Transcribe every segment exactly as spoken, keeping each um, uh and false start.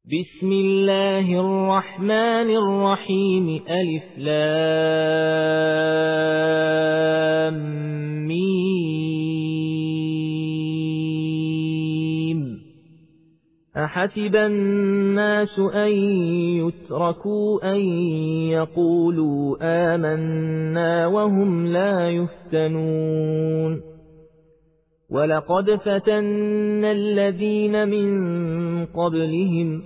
بسم الله الرحمن الرحيم ألف لام ميم أحسب الناس أن يتركوا أن يقولوا آمنا وهم لا يفتنون ولقد فتنا الذين من قبلهم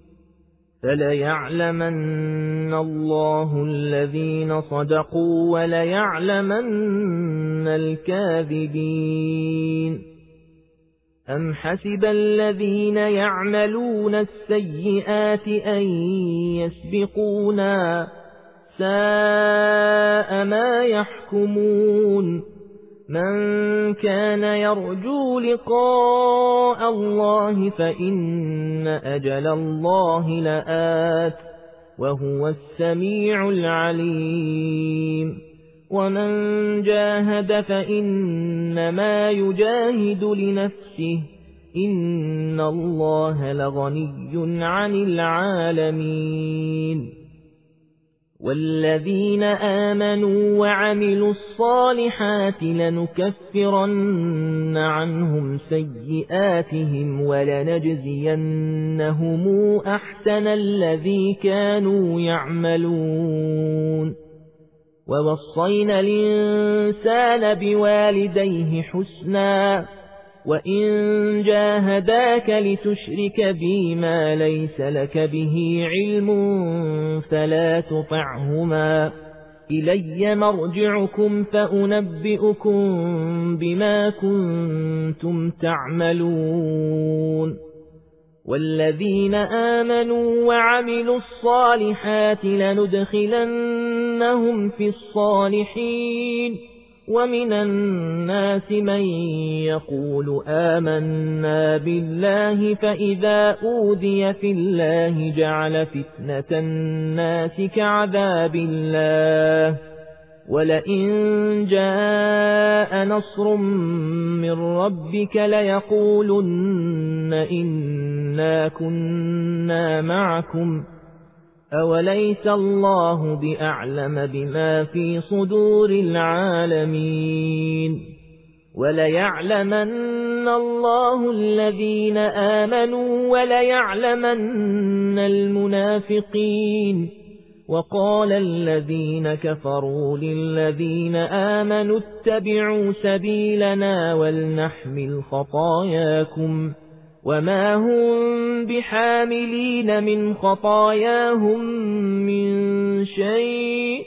فليعلمن الله الذين صدقوا وليعلمن الكاذبين أم حسب الذين يعملون السيئات أن يسبقونا ساء ما يحكمون من كان يرجو لقاء الله فإن أجل الله لآت وهو السميع العليم ومن جاهد فإنما يجاهد لنفسه إن الله لغني عن العالمين والذين آمنوا وعملوا الصالحات لنكفرن عنهم سيئاتهم ولنجزينهم أحسن الذي كانوا يعملون ووصينا الإنسان بوالديه حسنا وإن جاهداك لتشرك بي ما ليس لك به علم فلا تطعهما إلي مرجعكم فأنبئكم بما كنتم تعملون والذين آمنوا وعملوا الصالحات لندخلنهم في الصالحين ومن الناس من يقول آمنا بالله فإذا أوذي في الله جعل فتنة الناس كعذاب الله ولئن جاء نصر من ربك ليقولن إنا كنا معكم أوليس الله بأعلم بما في صدور العالمين وليعلمن الله الذين آمنوا وليعلمن المنافقين وقال الذين كفروا للذين آمنوا اتبعوا سبيلنا ولنحمل خطاياكم وما هم بحاملين من خطاياهم من شيء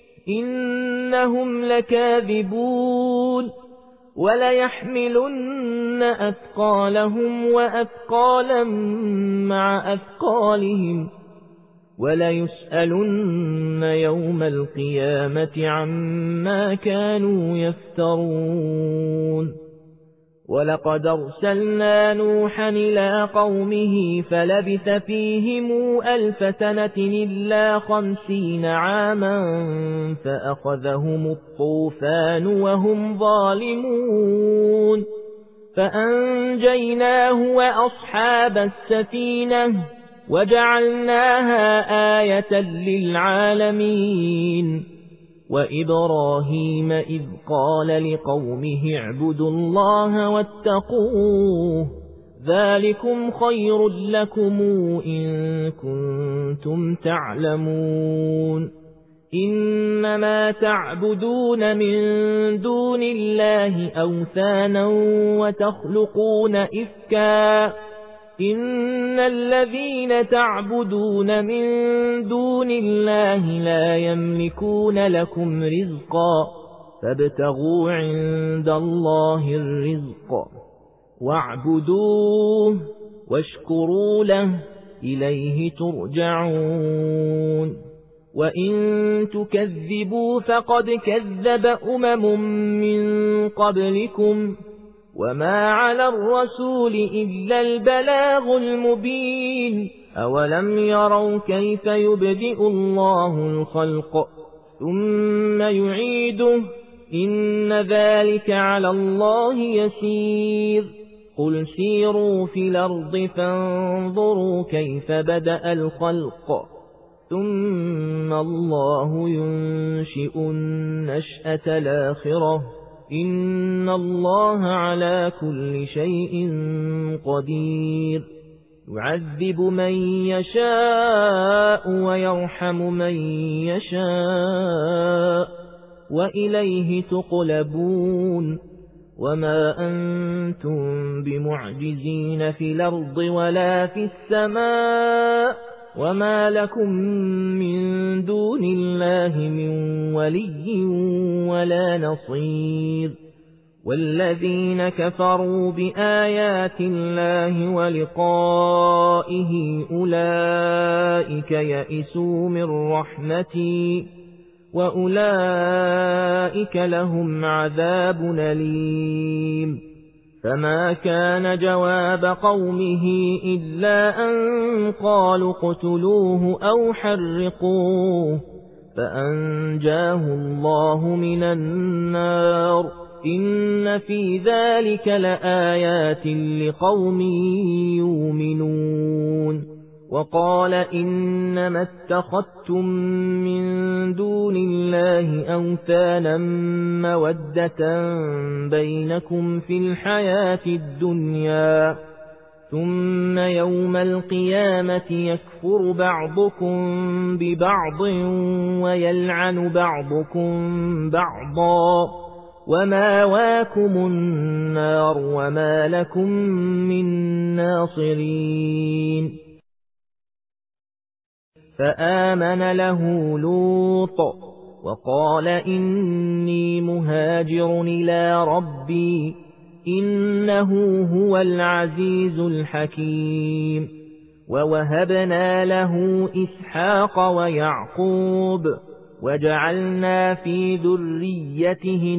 إنهم لكاذبون وليحملن أثقالهم وأثقالا مع أثقالهم وليسألن يوم القيامة عما كانوا يفترون ولقد أرسلنا نوحا إلى قومه فلبث فيهم ألف سنة إلا خمسين عاما فأخذهم الطوفان وهم ظالمون فأنجيناه وأصحاب السفينة وجعلناها آية للعالمين وإبراهيم إذ قال لقومه اعبدوا الله واتقوه ذلكم خير لكم إن كنتم تعلمون إنما تعبدون من دون الله أوثانا وتخلقون إفكا إن الذين تعبدون من دون الله لا يملكون لكم رزقا فابتغوا عند الله الرزق واعبدوه واشكروا له إليه ترجعون وإن تكذبوا فقد كذب أمم من قبلكم وما على الرسول إلا البلاغ المبين أولم يروا كيف يبدئ الله الخلق ثم يعيده إن ذلك على الله يسير قل سيروا في الأرض فانظروا كيف بدأ الخلق ثم الله ينشئ النشأة الآخرة إن الله على كل شيء قدير يعذب من يشاء ويرحم من يشاء وإليه تقلبون وما أنتم بمعجزين في الأرض ولا في السماء وما لكم من دون الله من ولي ولا نصير والذين كفروا بآيات الله ولقائه أولئك يئسوا من رحمتي وأولئك لهم عذاب أليم فما كان جواب قومه إلا أن قالوا اقتلوه أو حرقوه فأنجاه الله من النار إن في ذلك لآيات لقوم يؤمنون وقال إنما اتخذتم من دون الله أوثانا مودة بينكم في الحياة الدنيا ثم يوم القيامة يكفر بعضكم ببعض ويلعن بعضكم بعضا وماواكم النار وما لكم من ناصرين فآمن له لوط وقال إني مهاجر إلى ربي إنه هو العزيز الحكيم ووهبنا له إسحاق ويعقوب وجعلنا في ذريته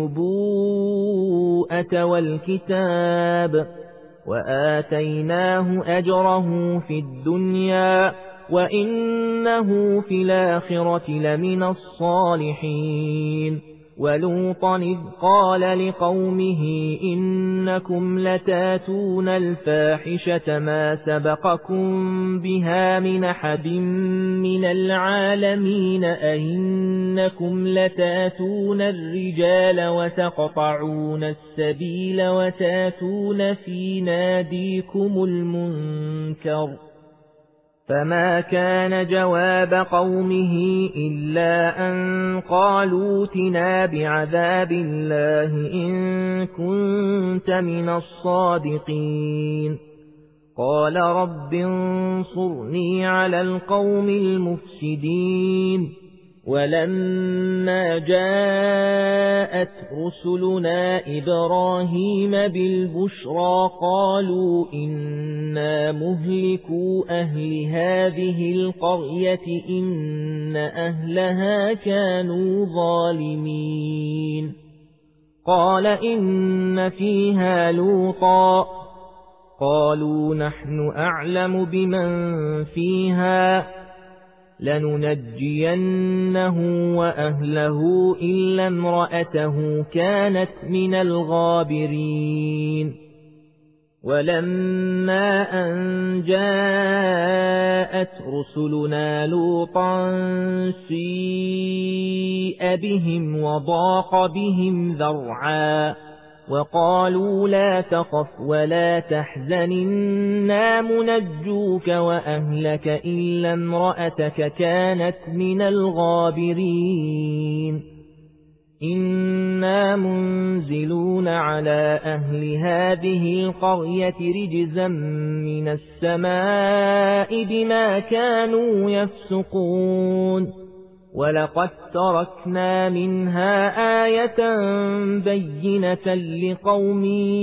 النبوءة والكتاب وآتيناه أجره في الدنيا وإنه في الآخرة لمن الصالحين ولوطا إذ قال لقومه إنكم لتاتون الفاحشة ما سبقكم بها من أحد من العالمين أئنكم لتاتون الرجال وتقطعون السبيل وتاتون في ناديكم المنكر فما كان جواب قومه إلا أن قالوا ائتنا بعذاب الله إن كنت من الصادقين قال رب انصرني على القوم المفسدين ولما جاءت رسلنا إبراهيم بالبشرى قالوا إنا مهلكو أهل هذه القرية إن أهلها كانوا ظالمين قال إن فيها لوطا قالوا نحن أعلم بمن فيها لننجينه وأهله إلا امرأته كانت من الغابرين ولما أن جاءت رسلنا لوطا سيء بهم وضاق بهم ذرعا وقالوا لا تخف ولا تحزن إنا منجوك وأهلك إلا امرأتك كانت من الغابرين إنا منزلون على أهل هذه القرية رجزا من السماء بما كانوا يفسقون ولقد تركنا منها آية بينة لقوم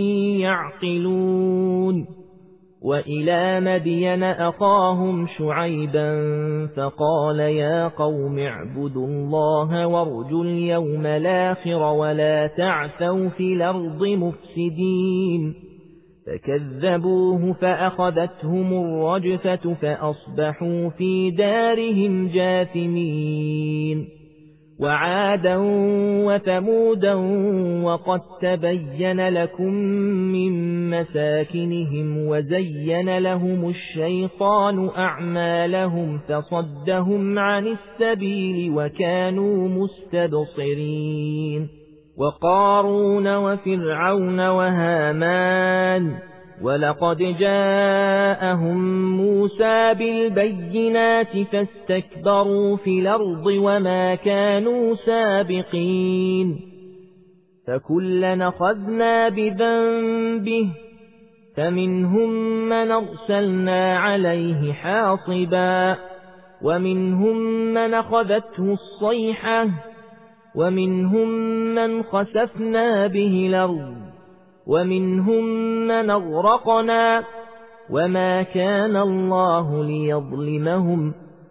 يعقلون وإلى مدين أخاهم شعيبا فقال يا قوم اعبدوا الله وارجوا اليوم الآخر ولا تعثوا في الأرض مفسدين فكذبوه فأخذتهم الرجفة فأصبحوا في دارهم جاثمين وعادا وثمودا وقد تبين لكم من مساكنهم وزين لهم الشيطان أعمالهم فصدهم عن السبيل وكانوا مستبصرين وقارون وفرعون وهامان ولقد جاءهم موسى بالبينات فاستكبروا في الأرض وما كانوا سابقين فكلنا أخذنا بذنبه فمنهم من أرسلنا عليه حاصبا ومنهم من أخذته الصيحة ومنهم من خسفنا به الأرض ومنهم من أغرقنا وما كان الله ليظلمهم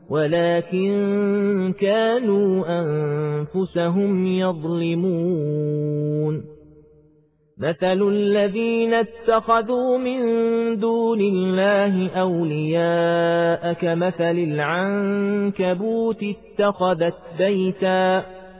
ولكن كانوا أنفسهم يظلمون مثل الذين اتخذوا من دون الله أولياء كمثل العنكبوت اتخذت بيتا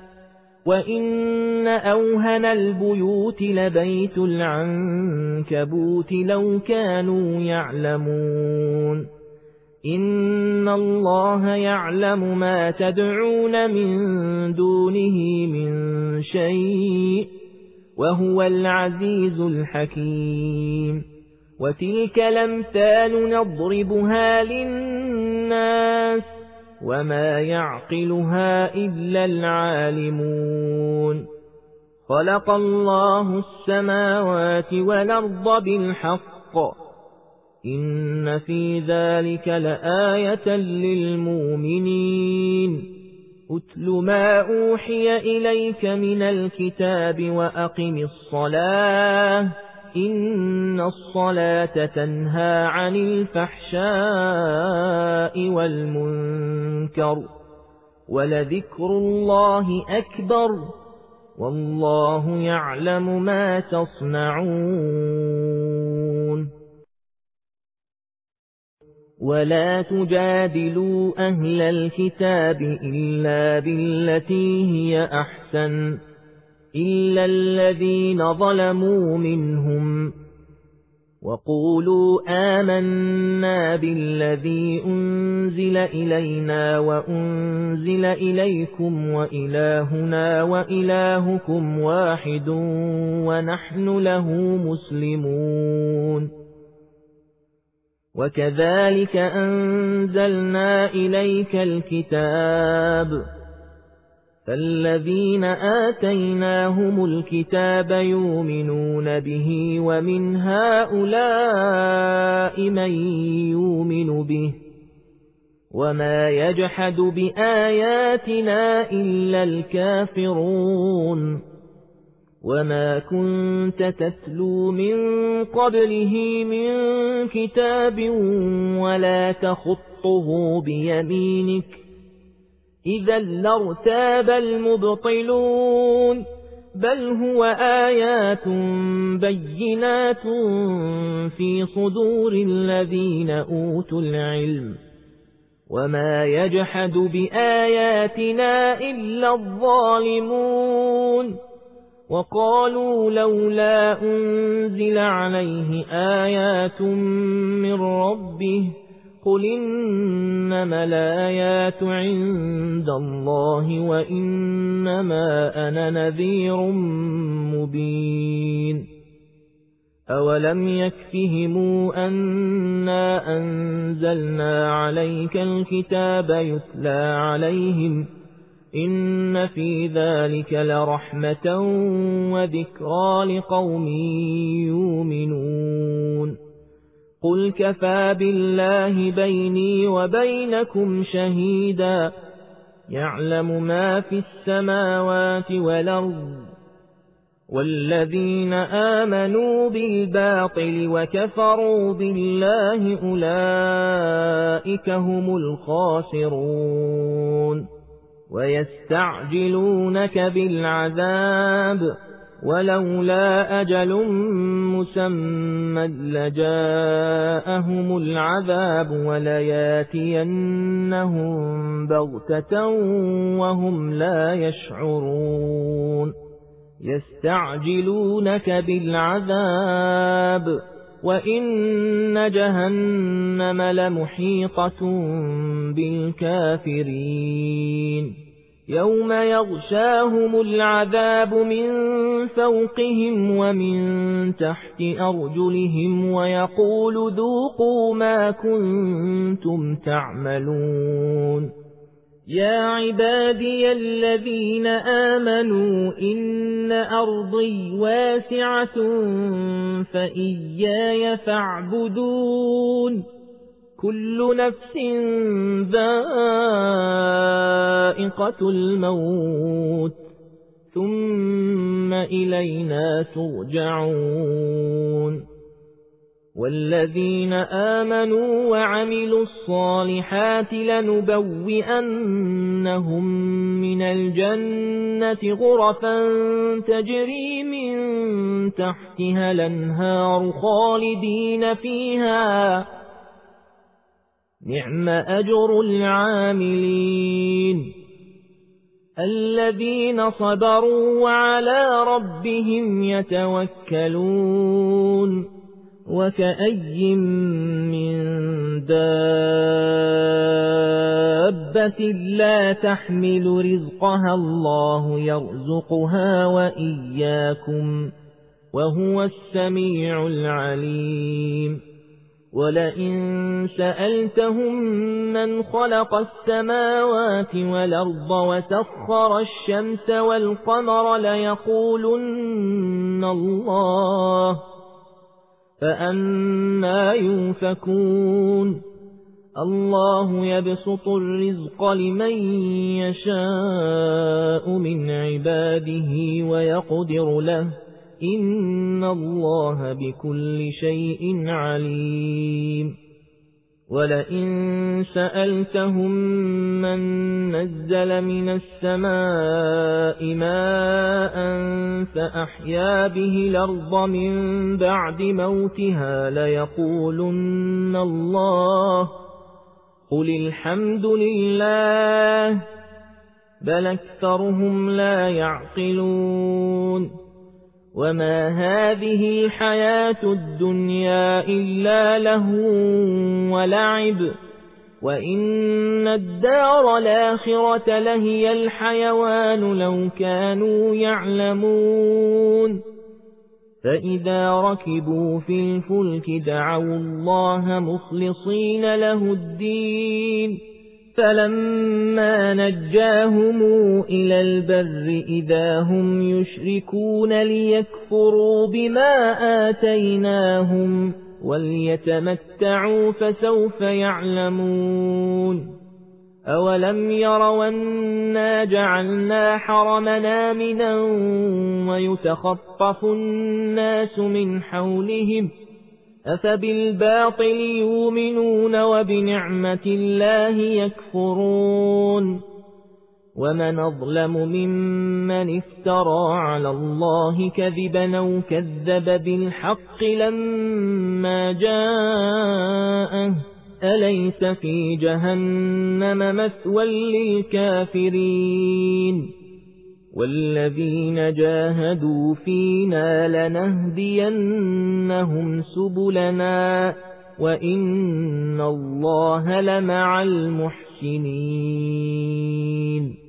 وإن أوهن البيوت لبيت العنكبوت لو كانوا يعلمون إن الله يعلم ما تدعون من دونه من شيء وهو العزيز الحكيم وتلك الأمثال نضربها للناس وما يعقلها إلا العالمون خلق الله السماوات والأرض بالحق إن في ذلك لآية للمؤمنين أتل ما أوحي إليك من الكتاب وأقم الصلاة إن الصلاة تنهى عن الفحشاء والمنكر ولذكر الله أكبر والله يعلم ما تصنعون ولا تجادلوا أهل الكتاب إلا بالتي هي أحسن إلا الذين ظلموا منهم وقولوا آمنا بالذي أنزل إلينا وأنزل إليكم وإلهنا وإلهكم واحد ونحن له مسلمون وكذلك أنزلنا إليك الكتاب فالذين آتيناهم الكتاب يؤمنون به ومن هؤلاء من يؤمن به وما يجحد بآياتنا إلا الكافرون وما كنت تتلو من قبله من كتاب ولا تخطه بيمينك إذا لارتاب المبطلون بل هو آيات بينات في صدور الذين أوتوا العلم وما يجحد بآياتنا إلا الظالمون وقالوا لولا أنزل عليه آيات من ربه قل إنما الآيات عند الله وإنما أنا نذير مبين أولم يكفهم أنا أنزلنا عليك الكتاب يتلى عليهم إن في ذلك لرحمة وذكرى لقوم يؤمنون قل كفى بالله بيني وبينكم شهيدا يعلم ما في السماوات والأرض والذين آمنوا بالباطل وكفروا بالله أولئك هم الخاسرون ويستعجلونك بالعذاب ولولا أجل مسمى لجاءهم العذاب ولياتينهم بغتة وهم لا يشعرون يستعجلونك بالعذاب وإن جهنم لمحيطة بالكافرين يوم يغشاهم العذاب من فوقهم ومن تحت أرجلهم ويقول ذوقوا ما كنتم تعملون يا عبادي الذين آمنوا إن أرضي واسعة فإياي فاعبدون كل نفس ذائقة الموت ثم إلينا ترجعون والذين آمنوا وعملوا الصالحات لنبوئنهم من الجنة غرفا تجري من تحتها الأنهار خالدين فيها نعم أجر العاملين الذين صبروا وعلى ربهم يتوكلون وكأي من دابة لا تحمل رزقها الله يرزقها وإياكم وهو السميع العليم ولئن سألتهم من خلق السماوات والأرض وسخر الشمس والقمر ليقولن الله فأنى يؤفكون الله يبسط الرزق لمن يشاء من عباده ويقدر له إن الله بكل شيء عليم ولئن سألتهم من نزل من السماء ماء فأحيا به الأرض من بعد موتها ليقولن الله قل الحمد لله بل أكثرهم لا يعقلون وما هذه الحياة الدنيا إلا لهو ولعب وإن الدار الآخرة لهي الحيوان لو كانوا يعلمون فإذا ركبوا في الفلك دعوا الله مخلصين له الدين فلما نجاهم إلى البر إذا هم يشركون ليكفروا بما آتيناهم وليتمتعوا فسوف يعلمون أولم يروا أنا جعلنا حرمنا آمنا ويتخطف الناس من حولهم أفبالباطل يؤمنون وبنعمة الله يكفرون ومن أظلم ممن افترى على الله كذبا أو كذب بالحق لما جاءه أليس في جهنم مثوى للكافرين والذين جاهدوا فينا لنهدينهم سبلنا وإن الله لمع المحسنين